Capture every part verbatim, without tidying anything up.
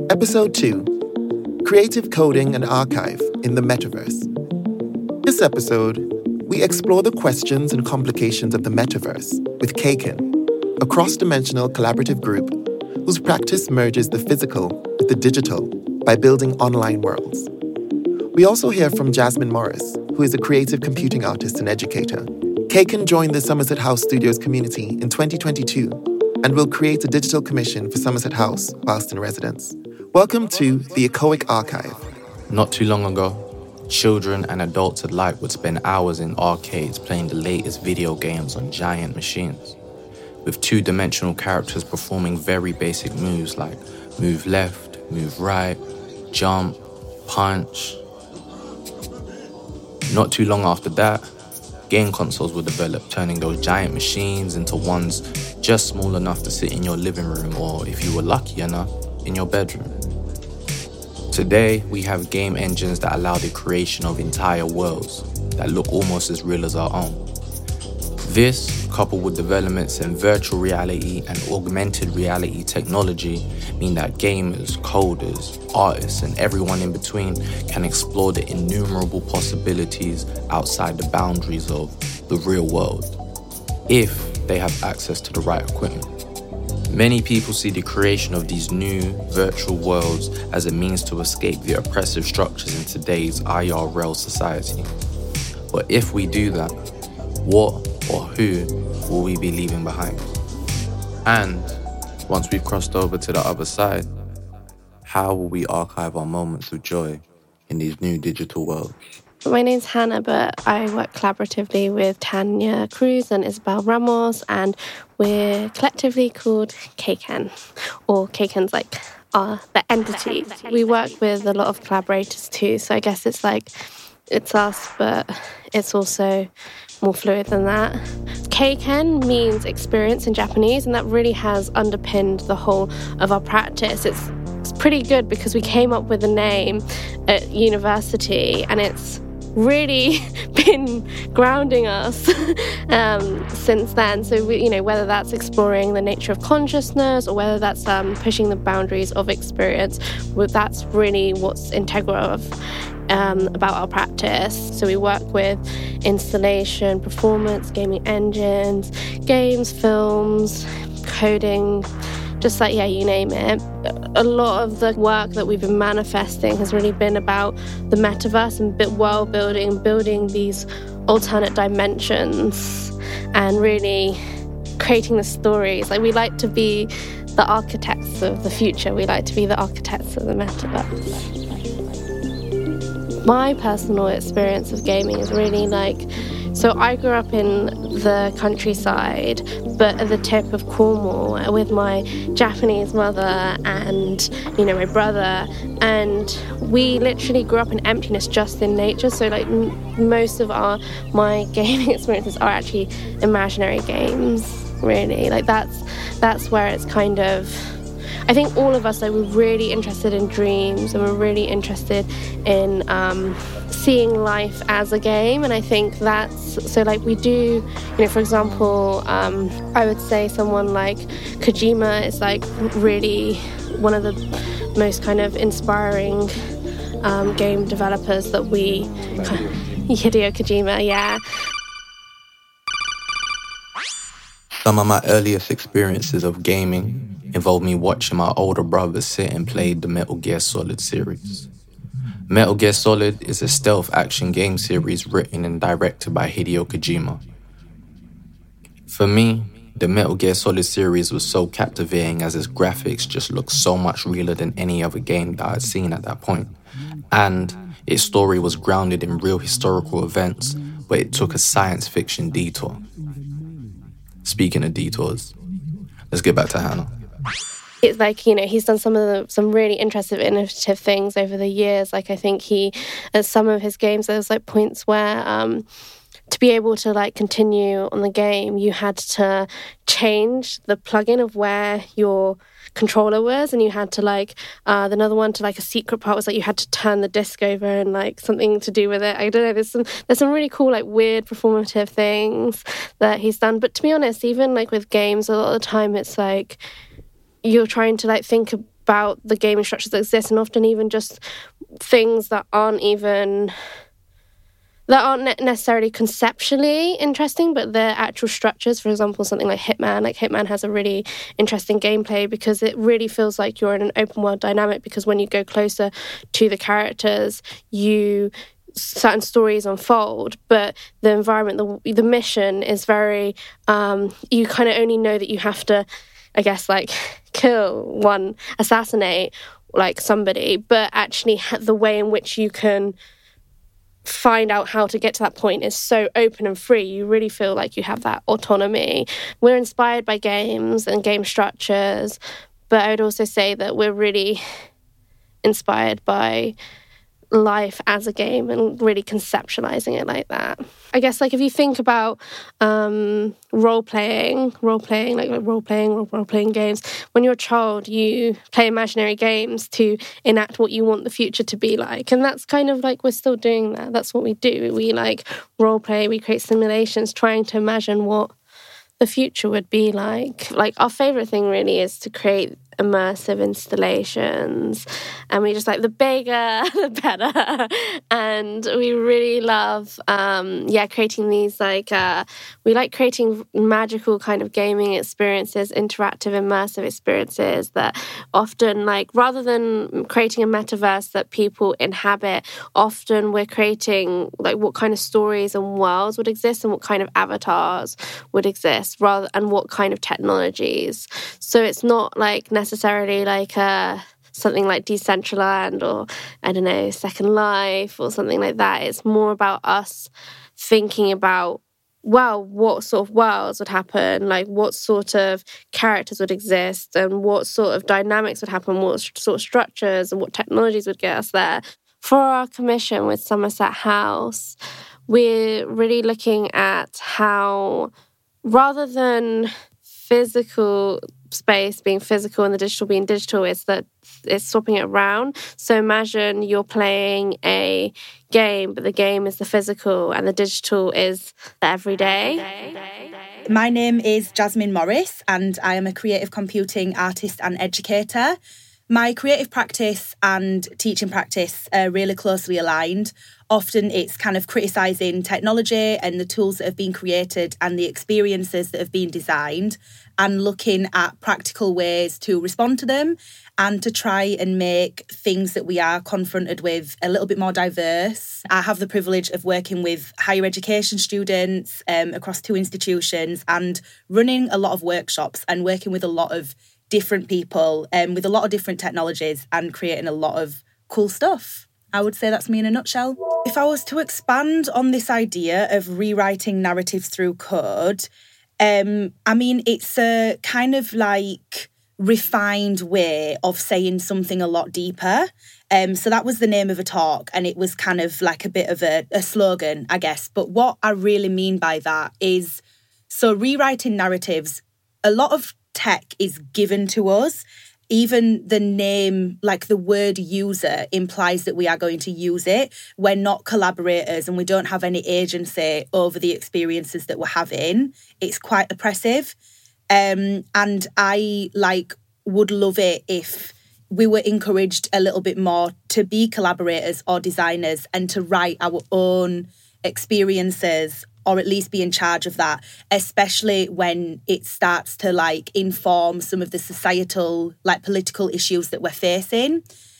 Episode two, Creative Coding and Archive in the Metaverse. This episode, we explore the questions and complications of the metaverse with Kaken, a cross-dimensional collaborative group whose practice merges the physical with the digital by building online worlds. We also hear from Jasmine Morris, who is a creative computing artist and educator. Kaken joined the Somerset House Studios community in twenty twenty-two and will create a digital commission for Somerset House whilst in residence. Welcome to the Echoic Archive. Not too long ago, children and adults alike would spend hours in arcades playing the latest video games on giant machines, with two-dimensional characters performing very basic moves like move left, move right, jump, punch. Not too long after that, game consoles were developed, turning those giant machines into ones just small enough to sit in your living room or, if you were lucky enough, in your bedroom. Today, we have game engines that allow the creation of entire worlds that look almost as real as our own. This, coupled with developments in virtual reality and augmented reality technology, mean that gamers, coders, artists, and everyone in between can explore the innumerable possibilities outside the boundaries of the real world, if they have access to the right equipment. Many people see the creation of these new virtual worlds as a means to escape the oppressive structures in today's I R L society. But if we do that, what or who will we be leaving behind? And once we've crossed over to the other side, how will we archive our moments of joy in these new digital worlds? My name's Hannah, but I work collaboratively with Tanya Cruz and Isabel Ramos, and we're collectively called Kaken, or Kaken's like our the entity. We work with a lot of collaborators too, so I guess it's like it's us, but it's also more fluid than that. Kaken means experience in Japanese, and that really has underpinned the whole of our practice. It's, it's pretty good because we came up with a name at university, and it's really been grounding us um, since then. So, we, you know, whether that's exploring the nature of consciousness or whether that's um, pushing the boundaries of experience, well, that's really what's integral of Um, about our practice. So we work with installation, performance, gaming engines, games, films, coding, just like, yeah, you name it. A lot of the work that we've been manifesting has really been about the metaverse and world building, building these alternate dimensions and really creating the stories. Like, we like to be the architects of the future. We like to be the architects of the metaverse. My personal experience of gaming is really like, so I grew up in the countryside, but at the tip of Cornwall with my Japanese mother and, you know, my brother, and we literally grew up in emptiness, just in nature. So like m- most of our my gaming experiences are actually imaginary games, really. Like that's that's where it's kind of, I think all of us, like, we're really interested in dreams, and we're really interested in um, seeing life as a game. And I think that's, so like we do, you know, for example, um, I would say someone like Kojima is like really one of the most kind of inspiring um, game developers that we, Hideo Kojima, yeah. Some of my earliest experiences of gaming involved me watching my older brother sit and play the Metal Gear Solid series. Metal Gear Solid is a stealth action game series written and directed by Hideo Kojima. For me, the Metal Gear Solid series was so captivating as its graphics just looked so much realer than any other game that I'd seen at that point. And its story was grounded in real historical events, but it took a science fiction detour. Speaking of detours, let's get back to Hannah. It's like, you know, he's done some of the, some really interesting, innovative things over the years. Like, I think he, at some of his games, there was like points where um, to be able to like continue on the game, you had to change the plugin of where your controller was, and you had to like uh another one to like a secret part was like you had to turn the disc over and like something to do with it. I don't know, there's some there's some really cool like weird performative things that he's done. But to be honest, even like with games, a lot of the time it's like you're trying to like think about the gaming structures that exist, and often even just things that aren't even that aren't necessarily conceptually interesting, but the actual structures. For example, something like Hitman. Like Hitman has a really interesting gameplay because it really feels like you're in an open world dynamic, because when you go closer to the characters, you certain stories unfold, but the environment, the the mission is very, um, you kind of only know that you have to, I guess, like kill one, assassinate like somebody, but actually the way in which you can find out how to get to that point is so open and free. You really feel like you have that autonomy. We're inspired by games and game structures, but I would also say that we're really inspired by life as a game and really conceptualizing it like that. I guess, like, if you think about um, role-playing, role-playing, like, like role-playing, role-playing games, when you're a child, you play imaginary games to enact what you want the future to be like. And that's kind of like, we're still doing that. That's what we do. We, like, role-play, we create simulations trying to imagine what the future would be like. Like, our favourite thing really is to create immersive installations, and we just like, the bigger the better, and we really love um yeah creating these like uh we like creating magical kind of gaming experiences, interactive immersive experiences that often, like, rather than creating a metaverse that people inhabit, often we're creating like what kind of stories and worlds would exist and what kind of avatars would exist, rather and what kind of technologies. So it's not like necessarily like a something like Decentraland or, I don't know, Second Life or something like that. It's more about us thinking about, well, what sort of worlds would happen, like what sort of characters would exist and what sort of dynamics would happen, what sort of structures and what technologies would get us there. For our commission with Somerset House, we're really looking at how, rather than physical space being physical and the digital being digital, is that it's swapping it around. So imagine you're playing a game, but the game is the physical and the digital is the everyday. My name is Jasmine Morris, and I am a creative computing artist and educator. My creative practice and teaching practice are really closely aligned. Often it's kind of criticising technology and the tools that have been created and the experiences that have been designed, and looking at practical ways to respond to them and to try and make things that we are confronted with a little bit more diverse. I have the privilege of working with higher education students um, across two institutions and running a lot of workshops and working with a lot of different people um, with a lot of different technologies and creating a lot of cool stuff. I would say that's me in a nutshell. If I was to expand on this idea of rewriting narratives through code, um, I mean, it's a kind of like refined way of saying something a lot deeper. Um, so that was the name of a talk, and it was kind of like a bit of a, a slogan, I guess. But what I really mean by that is, so rewriting narratives, a lot of tech is given to us. Even the name, like the word user, implies that we are going to use it. We're not collaborators and we don't have any agency over the experiences that we're having. It's quite oppressive. Um, and I like would love it if we were encouraged a little bit more to be collaborators or designers and to write our own experiences, or at least be in charge of that, especially when it starts to like inform some of the societal, like political issues that we're facing.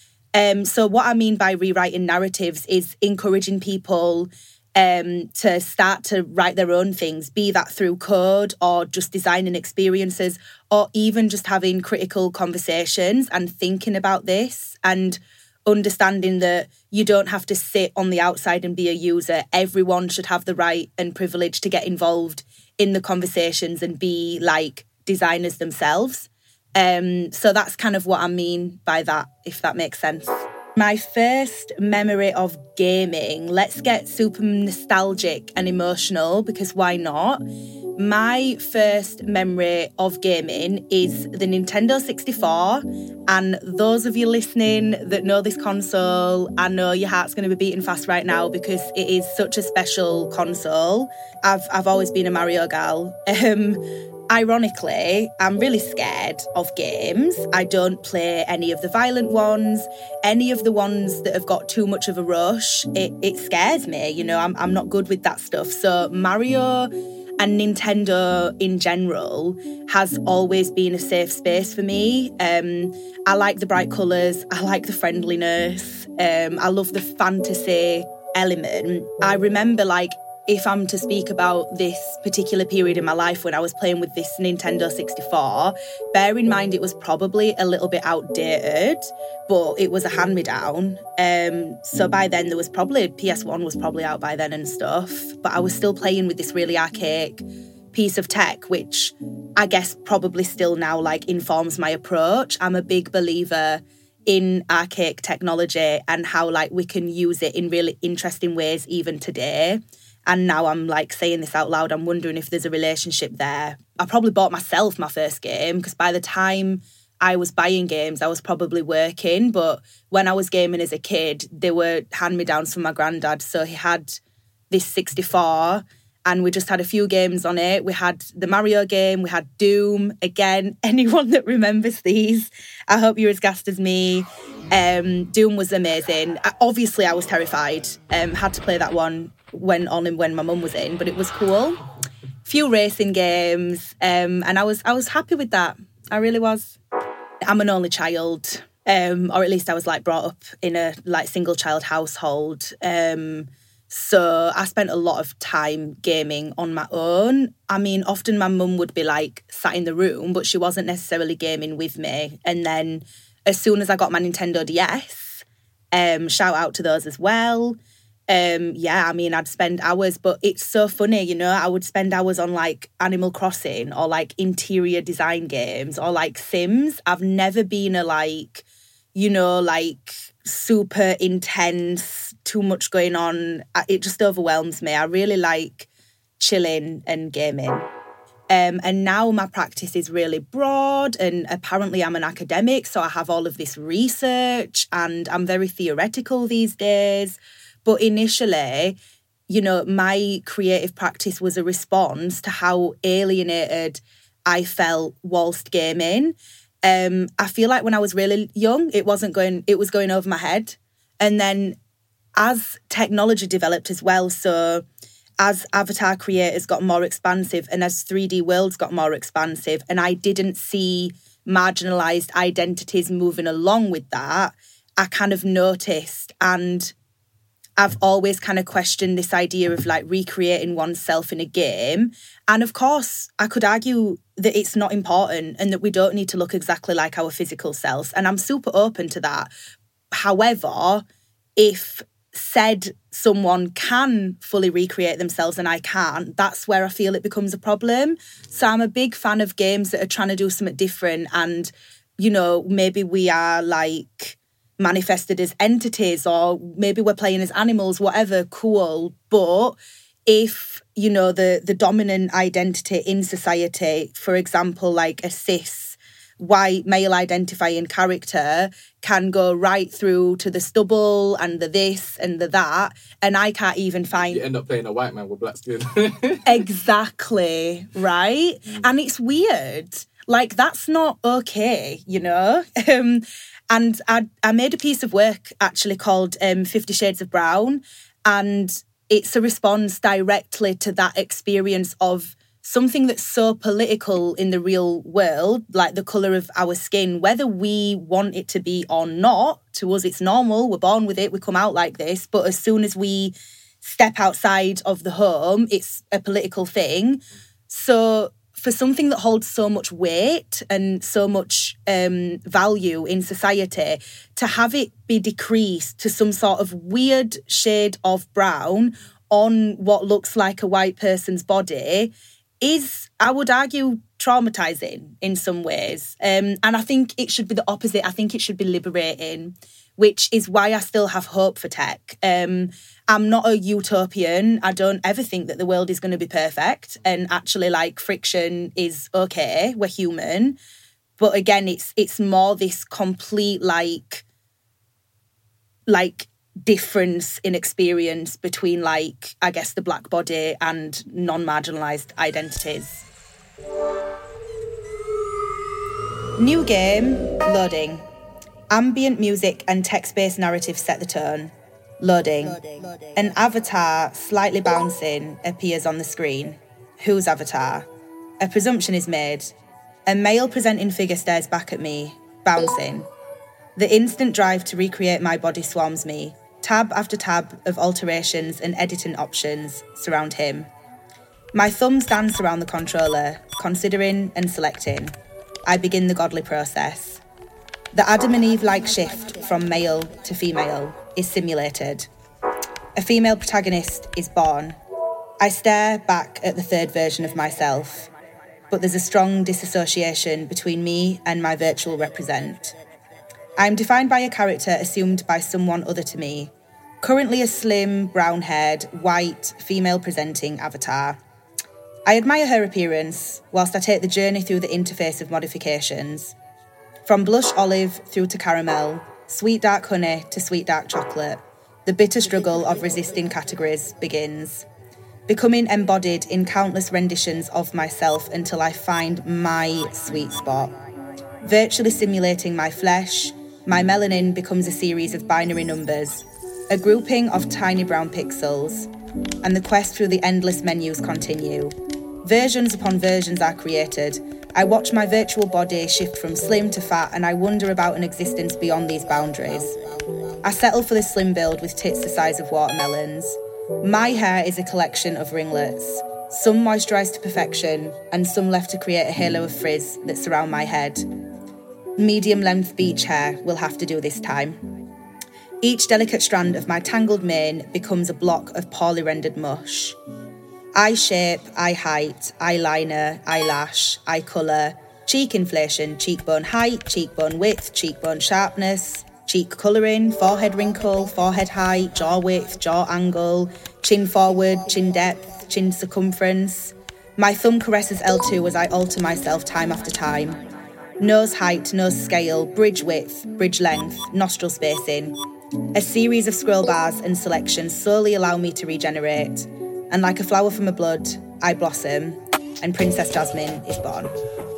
Um, so what I mean by rewriting narratives is encouraging people um, to start to write their own things, be that through code or just designing experiences, or even just having critical conversations and thinking about this and understanding that you don't have to sit on the outside and be a user. Everyone should have the right and privilege to get involved in the conversations and be like designers themselves. Um, so that's kind of what I mean by that, if that makes sense. My first memory of gaming, let's get super nostalgic and emotional, because why not? My first memory of gaming is the Nintendo sixty-four, and those of you listening that know this console, I know your heart's going to be beating fast right now because it is such a special console. I've I've always been a Mario girl. Um, Ironically, I'm really scared of games. I don't play any of the violent ones, any of the ones that have got too much of a rush. It, it scares me, you know, I'm, I'm not good with that stuff. So Mario and Nintendo in general has always been a safe space for me. Um, I like the bright colours, I like the friendliness, um, I love the fantasy element. I remember, like, if I'm to speak about this particular period in my life when I was playing with this Nintendo sixty-four, bear in mind it was probably a little bit outdated, but it was a hand-me-down. Um, so by then there was probably, P S one was probably out by then and stuff, but I was still playing with this really archaic piece of tech, which I guess probably still now like informs my approach. I'm a big believer in archaic technology and how like we can use it in really interesting ways even today. And now I'm like saying this out loud, I'm wondering if there's a relationship there. I probably bought myself my first game because by the time I was buying games, I was probably working. But when I was gaming as a kid, they were hand-me-downs from my granddad. So he had this sixty-four and we just had a few games on it. We had the Mario game, we had Doom. Again, anyone that remembers these, I hope you're as gassed as me. Um, Doom was amazing. I, obviously, I was terrified. Um, had to play that one when on and when my mum was in, but it was cool. Few racing games, um, and I was I was happy with that. I really was. I'm an only child, um, or at least I was like brought up in a like single child household. Um, so I spent a lot of time gaming on my own. I mean, often my mum would be like sat in the room, but she wasn't necessarily gaming with me. And then as soon as I got my Nintendo D S, um, shout out to those as well. Um, yeah, I mean, I'd spend hours, but it's so funny, you know, I would spend hours on like Animal Crossing or like interior design games or like Sims. I've never been a like, you know, like super intense, too much going on. It just overwhelms me. I really like chilling and gaming. Um, and now my practice is really broad and apparently I'm an academic, so I have all of this research and I'm very theoretical these days. But initially, you know, my creative practice was a response to how alienated I felt whilst gaming. Um, I feel like when I was really young, it wasn't going, it was going over my head. And then as technology developed as well, so as avatar creators got more expansive and as three D worlds got more expansive, and I didn't see marginalised identities moving along with that, I kind of noticed, and I've always kind of questioned this idea of like recreating oneself in a game. And of course, I could argue that it's not important and that we don't need to look exactly like our physical selves. And I'm super open to that. However, if said someone can fully recreate themselves and I can't, that's where I feel it becomes a problem. So I'm a big fan of games that are trying to do something different. And, you know, maybe we are like manifested as entities or maybe we're playing as animals, whatever, cool. But if, you know, the, the dominant identity in society, for example, like a cis white male identifying character can go right through to the stubble and the this and the that, and I can't even find... You end up playing a white man with black skin. Exactly, right? Mm. And it's weird. Like, that's not okay, you know? Um, and I, I made a piece of work actually called um, Fifty Shades of Brown, and it's a response directly to that experience of something that's so political in the real world, like the colour of our skin, whether we want it to be or not. To us, it's normal. We're born with it. We come out like this. But as soon as we step outside of the home, it's a political thing. So for something that holds so much weight and so much um, value in society, to have it be decreased to some sort of weird shade of brown on what looks like a white person's body is, I would argue, traumatising in some ways. Um, and I think it should be the opposite. I think it should be liberating, which is why I still have hope for tech. Um, I'm not a utopian. I don't ever think that the world is going to be perfect. And actually, like, friction is okay. We're human. But again, it's it's more this complete, like, like, difference in experience between, like, I guess, the black body and non-marginalised identities. New game, loading. Ambient music and text-based narrative set the tone. Loading. An avatar, slightly bouncing, appears on the screen. Whose avatar? A presumption is made. A male presenting figure stares back at me, bouncing. The instant drive to recreate my body swarms me. Tab after tab of alterations and editing options surround him. My thumbs dance around the controller, considering and selecting. I begin the godly process. The Adam and Eve-like shift from male to female is simulated. A female protagonist is born. I stare back at the third version of myself, but there's a strong disassociation between me and my virtual represent. I am defined by a character assumed by someone other to me, currently a slim, brown-haired, white, female-presenting avatar. I admire her appearance, whilst I take the journey through the interface of modifications. From blush olive through to caramel, sweet dark honey to sweet dark chocolate, the bitter struggle of resisting categories begins, becoming embodied in countless renditions of myself until I find my sweet spot. Virtually simulating my flesh, my melanin becomes a series of binary numbers, a grouping of tiny brown pixels, and the quest through the endless menus continue. Versions upon versions are created. I watch my virtual body shift from slim to fat, and I wonder about an existence beyond these boundaries. I settle for the slim build with tits the size of watermelons. My hair is a collection of ringlets, some moisturised to perfection, and some left to create a halo of frizz that surround my head. Medium-length beach hair will have to do this time. Each delicate strand of my tangled mane becomes a block of poorly rendered mush. Eye shape, eye height, eyeliner, eyelash, eye colour, cheek inflation, cheekbone height, cheekbone width, cheekbone sharpness, cheek colouring, forehead wrinkle, forehead height, jaw width, jaw angle, chin forward, chin depth, chin circumference. My thumb caresses L two as I alter myself time after time. Nose height, nose scale, bridge width, bridge length, nostril spacing. A series of scroll bars and selections slowly allow me to regenerate. And like a flower from a blood, I blossom, and Princess Jasmine is born.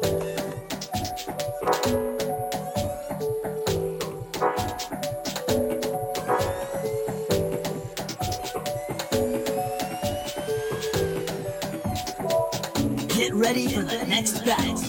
Get ready for the next battle.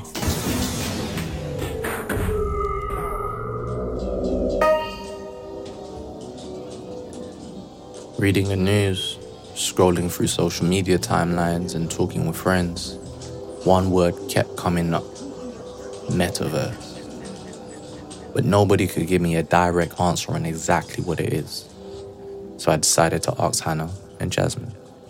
Reading the news, scrolling through social media timelines and talking with friends, one word kept coming up: metaverse. But nobody could give me a direct answer on exactly what it is. So I decided to ask Hannah and Jasmine.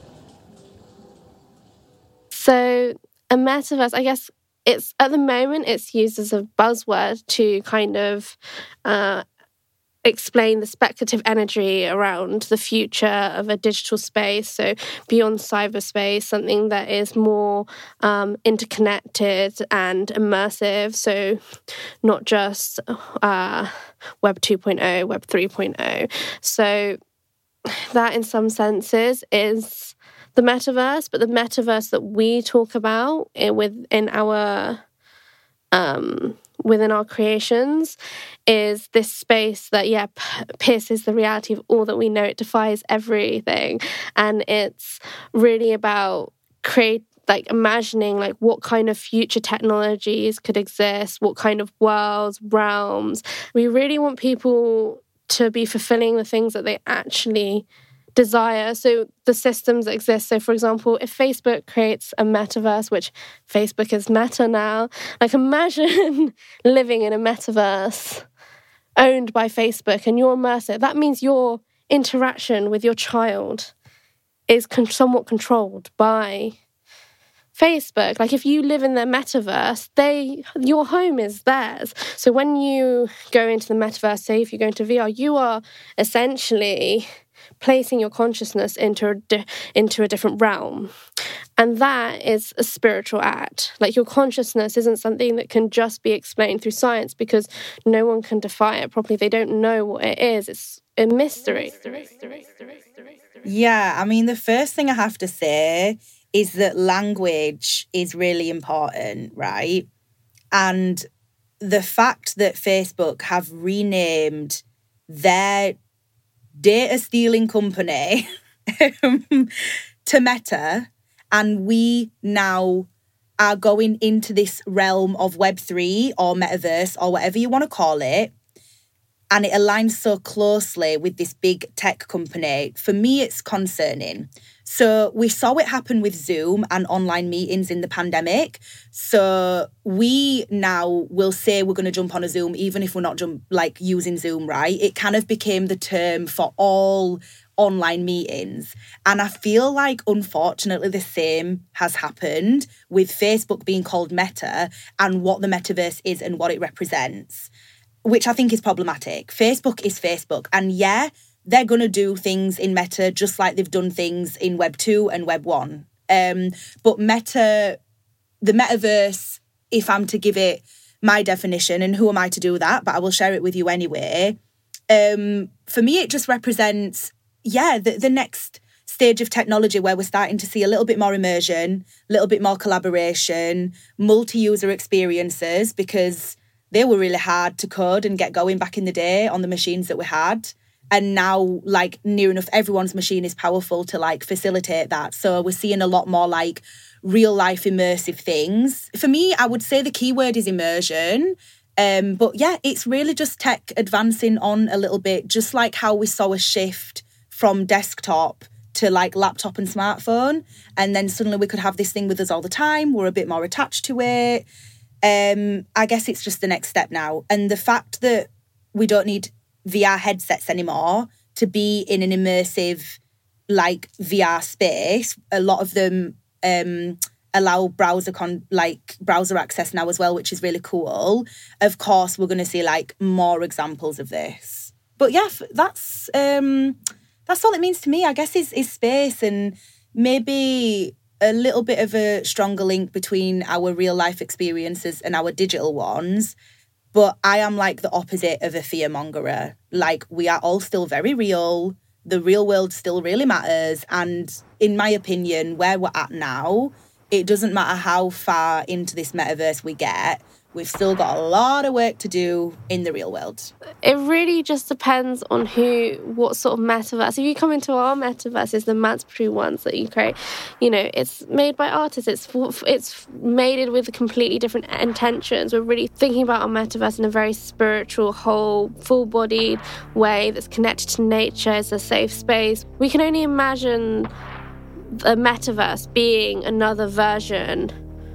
So a metaverse, I guess it's at the moment it's used as a buzzword to kind of uh, explain the speculative energy around the future of a digital space, so beyond cyberspace, something that is more um, interconnected and immersive, so not just uh, Web two point oh, Web three point oh. So that in some senses is the metaverse, but the metaverse that we talk about within our um, within our creations is this space that, yeah, pierces the reality of all that we know. It defies everything. And it's really about create, like imagining like what kind of future technologies could exist, what kind of worlds, realms. We really want people to be fulfilling the things that they actually desire. So the systems that exist. So for example, if Facebook creates a metaverse, which Facebook is Meta now, like imagine living in a metaverse owned by Facebook and you're immersive. That means your interaction with your child is con- somewhat controlled by Facebook. Like if you live in their metaverse, they your home is theirs. So when you go into the metaverse, say if you go into V R, you are essentially placing your consciousness into a di- into a different realm. And that is a spiritual act. Like your consciousness isn't something that can just be explained through science because no one can define it properly. They don't know what it is. It's a mystery. Yeah, I mean, the first thing I have to say is that language is really important, right? And the fact that Facebook have renamed their data stealing company to Meta, and we now are going into this realm of Web three or Metaverse or whatever you want to call it, and it aligns so closely with this big tech company, for me, it's concerning. So we saw it happen with Zoom and online meetings in the pandemic. So we now will say we're going to jump on a Zoom, even if we're not jump, like using Zoom, right? It kind of became the term for all online meetings. And I feel like, unfortunately, the same has happened with Facebook being called Meta and what the metaverse is and what it represents, which I think is problematic. Facebook is Facebook. And yeah, they're going to do things in Meta just like they've done things in Web two and Web one. Um, but Meta, the metaverse, if I'm to give it my definition, and who am I to do that, but I will share it with you anyway. Um, for me, it just represents, yeah, the, the next stage of technology where we're starting to see a little bit more immersion, a little bit more collaboration, multi-user experiences, because they were really hard to code and get going back in the day on the machines that we had. And now, like, near enough everyone's machine is powerful to, like, facilitate that. So we're seeing a lot more, like, real-life immersive things. For me, I would say the key word is immersion. Um, but, yeah, it's really just tech advancing on a little bit, just like how we saw a shift from desktop to, like, laptop and smartphone. And then suddenly we could have this thing with us all the time. We're a bit more attached to it. Um, I guess it's just the next step now. And the fact that we don't need V R headsets anymore to be in an immersive, like, V R space. A lot of them um, allow browser con like browser access now as well, which is really cool. Of course, we're going to see, like, more examples of this. But yeah, that's um, that's all it means to me, I guess, is is space, and maybe a little bit of a stronger link between our real life experiences and our digital ones. But I am, like, the opposite of a fearmongerer. Like, we are all still very real. The real world still really matters. And in my opinion, where we're at now, it doesn't matter how far into this metaverse we get. We've still got a lot of work to do in the real world. It really just depends on who, what sort of metaverse. If you come into our metaverse, it's the Mansprue ones that you create. You know, it's made by artists. It's it's made with completely different intentions. We're really thinking about our metaverse in a very spiritual, whole, full-bodied way that's connected to nature. It's a safe space. We can only imagine the metaverse being another version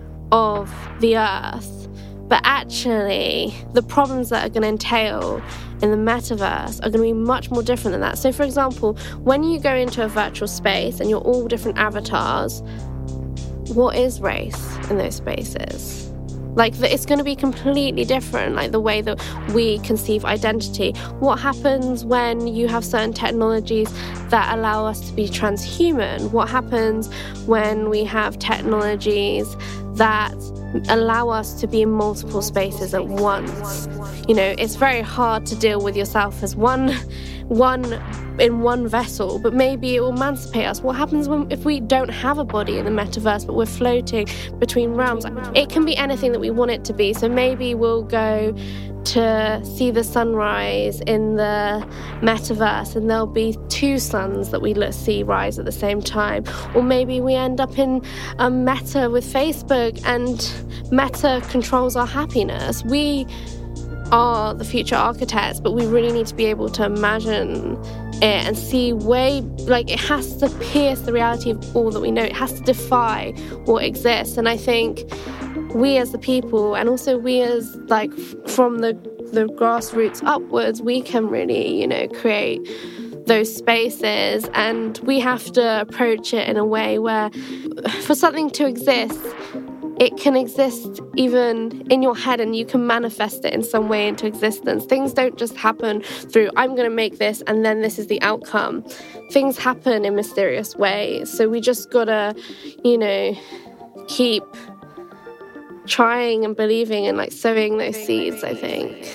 of the Earth. But actually, the problems that are going to entail in the metaverse are going to be much more different than that. So, for example, when you go into a virtual space and you're all different avatars, what is race in those spaces? Like, it's going to be completely different, like the way that we conceive identity. What happens when you have certain technologies that allow us to be transhuman? What happens when we have technologies that allow us to be in multiple spaces at once? You know, it's very hard to deal with yourself as one one in one vessel, but maybe it will emancipate us. What happens when if we don't have a body in the metaverse, but we're floating between realms? It can be anything that we want it to be. So maybe we'll go to see the sunrise in the metaverse and there'll be two suns that we see rise at the same time. Or maybe we end up in a Meta with Facebook and Meta controls our happiness. We are the future architects, but we really need to be able to imagine it and see way, like, it has to pierce the reality of all that we know. It has to defy what exists. And I think we as the people, and also we as, like, from the the grassroots upwards, we can really, you know, create those spaces, and we have to approach it in a way where for something to exist, it can exist even in your head and you can manifest it in some way into existence. Things don't just happen through, I'm going to make this and then this is the outcome. Things happen in mysterious ways. So we just got to, you know, keep trying and believing and, like, sowing those seeds, I think.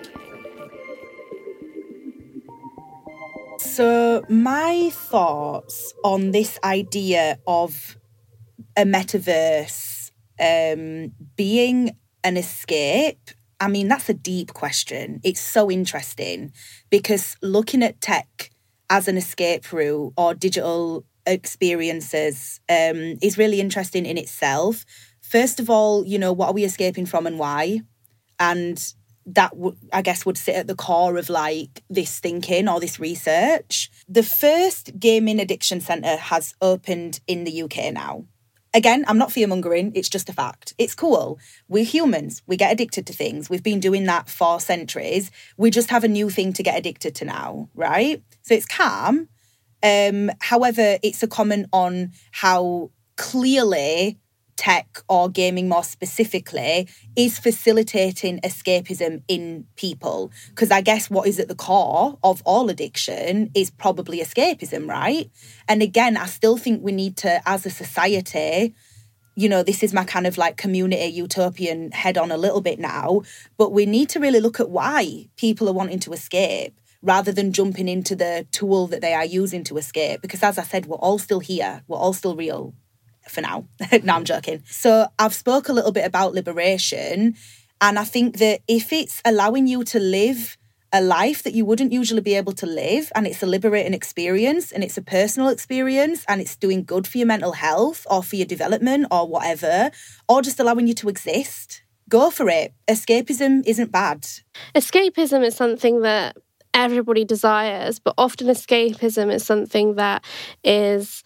So my thoughts on this idea of a metaverse um, being an escape I mean, that's a deep question. It's so interesting because looking at tech as an escape route or digital experiences um, is really interesting in itself. First of all, you know, what are we escaping from and why? And that, w- I guess, would sit at the core of, like, this thinking or this research. The first gaming addiction centre has opened in the U K now. Again, I'm not fear-mongering, it's just a fact. It's cool. We're humans. We get addicted to things. We've been doing that for centuries. We just have a new thing to get addicted to now, right? So it's calm. Um, however, it's a comment on how clearly tech or gaming more specifically is facilitating escapism in people. Because I guess what is at the core of all addiction is probably escapism, right? And again, I still think we need to, as a society, you know, this is my kind of like community utopian head on a little bit now, but we need to really look at why people are wanting to escape rather than jumping into the tool that they are using to escape. Because as I said, we're all still here. We're all still real. For now. No, I'm joking. So I've spoke a little bit about liberation, and I think that if it's allowing you to live a life that you wouldn't usually be able to live, and it's a liberating experience, and it's a personal experience, and it's doing good for your mental health or for your development or whatever, or just allowing you to exist, go for it. Escapism isn't bad. Escapism is something that everybody desires, but often escapism is something that is...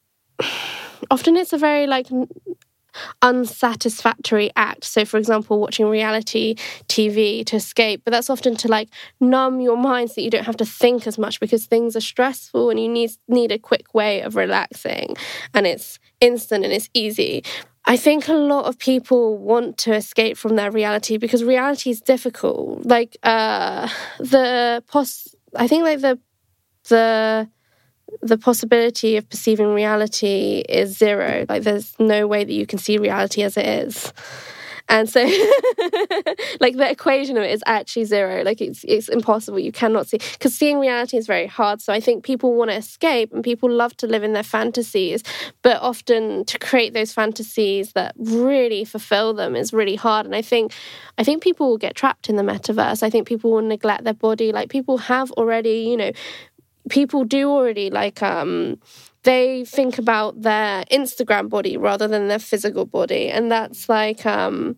Often it's a very, like, unsatisfactory act. So, for example, watching reality T V to escape, but that's often to, like, numb your mind so that you don't have to think as much because things are stressful and you need need a quick way of relaxing, and it's instant and it's easy. I think a lot of people want to escape from their reality because reality is difficult. Like, uh, the pos. I think, like, the the. the possibility of perceiving reality is zero. Like, there's no way that you can see reality as it is. And so, like, the equation of it is actually zero. Like, it's it's impossible. You cannot see. Because seeing reality is very hard. So I think people want to escape and people love to live in their fantasies. But often to create those fantasies that really fulfill them is really hard. And I think, I think people will get trapped in the metaverse. I think people will neglect their body. Like, people have already, you know, people do already, like, um, they think about their Instagram body rather than their physical body. And that's, like, um,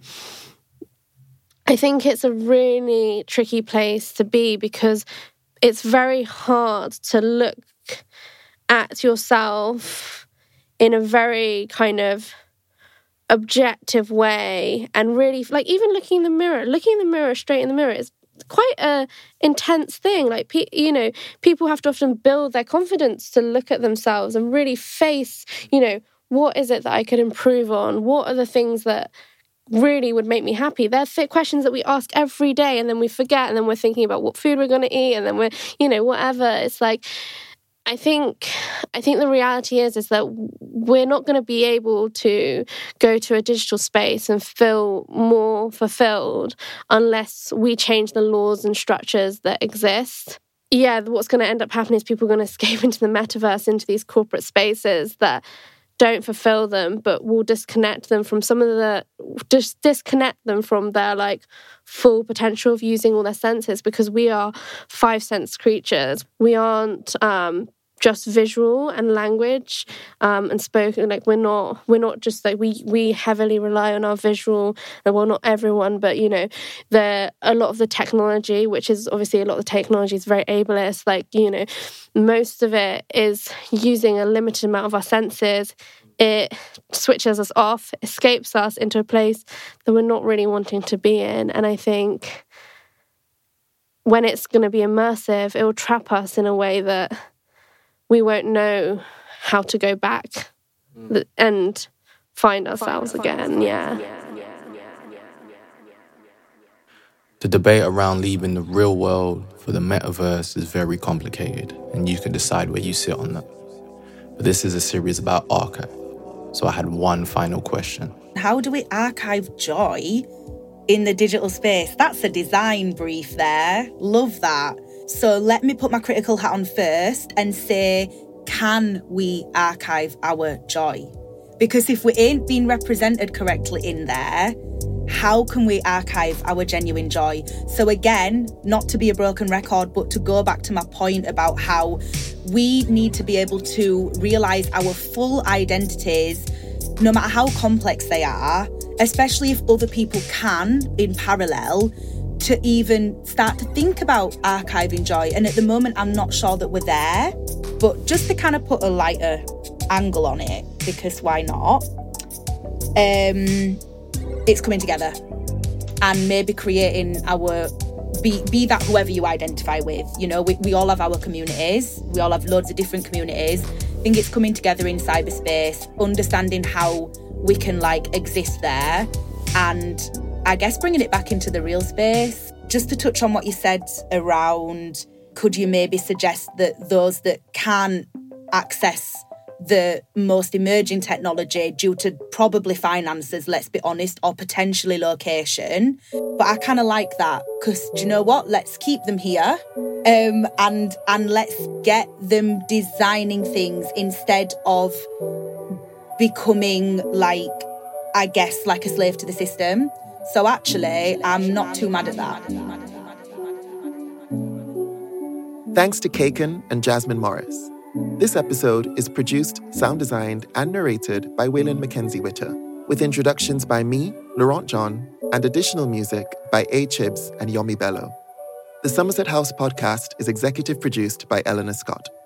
I think it's a really tricky place to be because it's very hard to look at yourself in a very kind of objective way and really, like, even looking in the mirror, looking in the mirror straight in the mirror is quite a intense thing. Like, you know, people have to often build their confidence to look at themselves and really face, you know, what is it that I could improve on? What are the things that really would make me happy? They're th- questions that we ask every day, and then we forget, and then we're thinking about what food we're going to eat, and then we're, you know, whatever. It's like, I think I think the reality is is that we're not going to be able to go to a digital space and feel more fulfilled unless we change the laws and structures that exist. Yeah, what's going to end up happening is people are going to escape into the metaverse, into these corporate spaces that don't fulfill them, but will disconnect them from some of the, just disconnect them from their, like, full potential of using all their senses, because we are five sense creatures. We aren't um, just visual and language um, and spoken. Like, we're not, we're not just like, we, we heavily rely on our visual, and well, not everyone, but, you know, the, a lot of the technology, which is obviously a lot of the technology is very ableist. Like, you know, most of it is using a limited amount of our senses. It switches us off, escapes us into a place that we're not really wanting to be in. And I think when it's going to be immersive, it will trap us in a way that we won't know how to go back mm. and find ourselves find again. Find yeah. yeah. The debate around leaving the real world for the metaverse is very complicated, and you can decide where you sit on that. But this is a series about archive. So I had one final question. How do we archive joy in the digital space? That's a design brief there. Love that. So let me put my critical hat on first and say, can we archive our joy? Because if we ain't being represented correctly in there, how can we archive our genuine joy? So again, not to be a broken record, but to go back to my point about how we need to be able to realise our full identities, no matter how complex they are, especially if other people can in parallel, to even start to think about archiving joy. And at the moment, I'm not sure that we're there, but just to kind of put a lighter angle on it, because why not? Um, it's coming together and maybe creating our, be, be that whoever you identify with. You know, we, we all have our communities. We all have loads of different communities. I think it's coming together in cyberspace, understanding how we can like exist there, and I guess bringing it back into the real space. Just to touch on what you said around, could you maybe suggest that those that can access the most emerging technology due to probably finances, let's be honest, or potentially location. But I kind of like that, because do you know what? Let's keep them here um, and and let's get them designing things instead of becoming like, I guess, like a slave to the system. So actually, I'm not too mad at that. Thanks to Kaken and Jasmine Morris. This episode is produced, sound designed, and narrated by Waylon Mackenzie Witter, with introductions by me, Laurent John, and additional music by A. Chibs and Yomi Bello. The Somerset House podcast is executive produced by Eleanor Scott.